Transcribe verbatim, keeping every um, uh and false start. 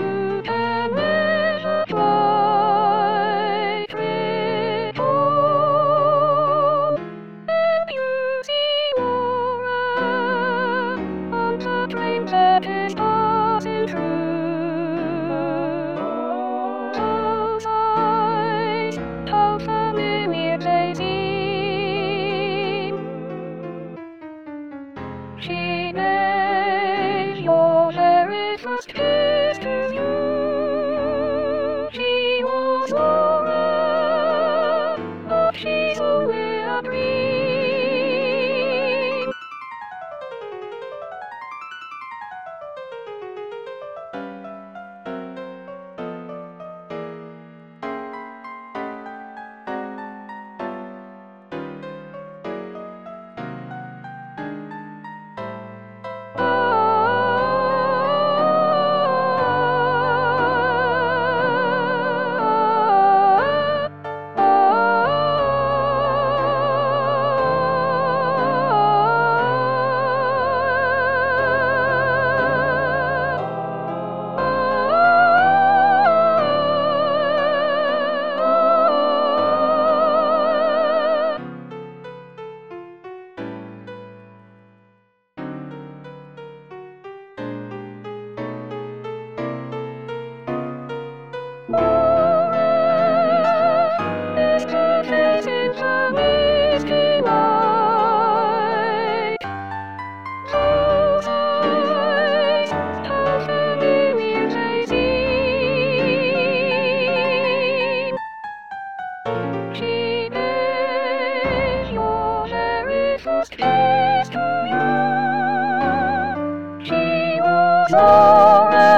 you can never quite recall. And you see Laura on the train that is passing through. Those eyes, how familiar they seem. She gave your very first kiss to you. She was Laura, but she's only a dream. She gave your very first kiss to you. She was Laura.